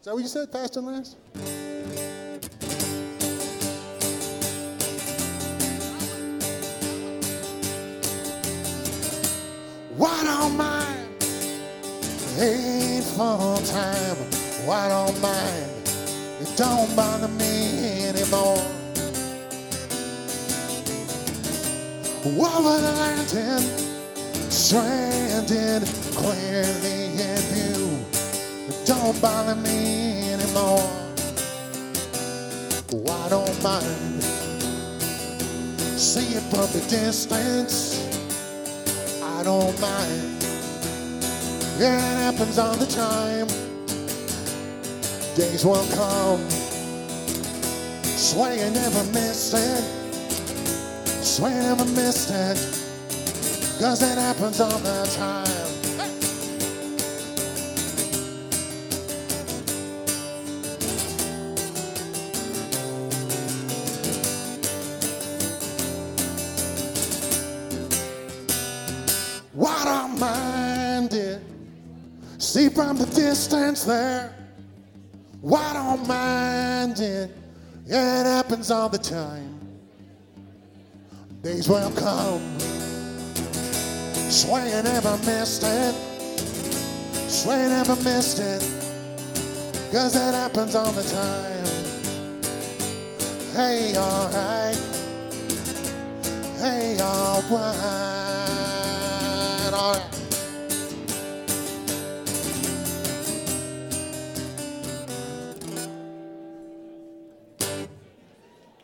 that what you said, Pastor Lance? Why don't mind? Ain't full time. Why don't mind? It don't bother me anymore. Over the lantern, stranded clearly in view. It don't bother me anymore. Why don't mind? See it from the distance. I don't mind. Yeah, it happens all the time. Days will come. Swear you never missed it. Swear you never missed it. 'Cause it happens all the time. Why don't mind it? See from the distance there. Why don't mind it? Yeah, it happens all the time. Days will come. Swear you never missed it. Swear you never missed it. 'Cause it happens all the time. Hey, alright. Hey, alright.